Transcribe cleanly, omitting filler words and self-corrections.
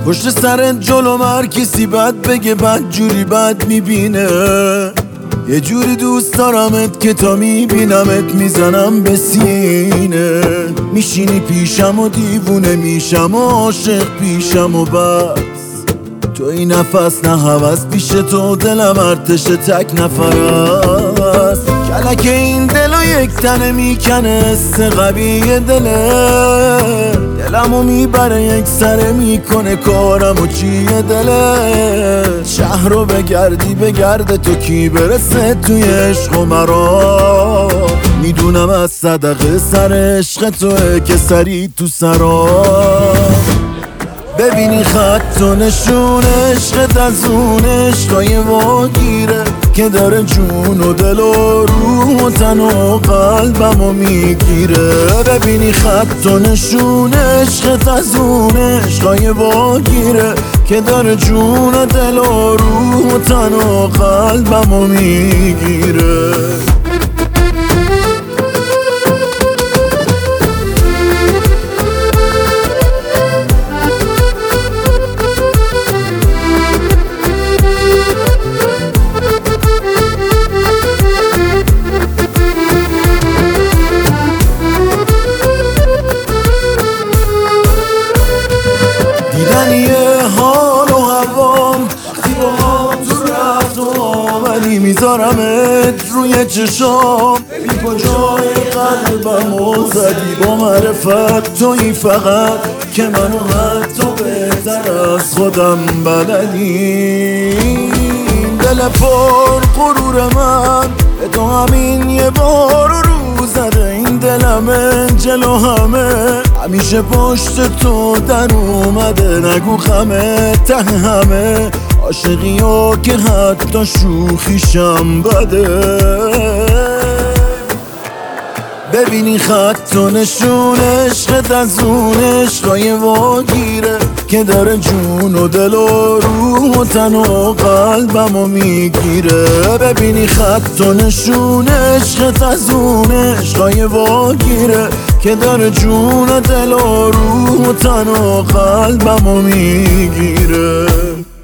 پشت سرت جلو هر کسی بد بگه بد جوری بد میبینه. یه جوری دوست دارمت که تا میبینمت میزنم به سینه. میشینی پیشم و دیوونه میشم و عاشق پیشم و بس. تو این نفس نه هوس پیش تو دلم ارتش تک نفر است. کلک این دلو یک تنه میکنه حس قوی دله. دلمو میبره یک سره میکنه کارمو چیه دله. شهر رو بگردی بگرده تو کی برسه توی عشق و مرا. میدونم از صدقه سر عشق توه که سری تو سرا. ببینی خط و نشون عشقت از اون عشقای واگیره که داره جون و دل و روح و تن و قلبمو میگیره. ببینی خط و نشون عشقت از اون عشقای واگیره که داره جون و دل و روح و تن و قلبمو میگیره. حال و هوام وقتی با هم تو رفت و آمدی میذارمت روی چشام. ببین کجای قلبمو زدی با معرفت تویی فقط که منو حتی بهتر از خودم بلدی. دل پر غرور من به تو همین یه بار رو زده. این دلمه جلو همه همیشه پشت تو در اومده. نگو خمه ته همه عاشقی ها که حتی شوخیشم بده. ببینی خط و نشون عشقت از اون عشقای واگیره که داره جون و دل و روح و تن و قلبمو میگیره. ببینی خط و نشون عشقت از اون عشقای واگیره که داره جون و دل و روح و تن و قلبمو میگیره.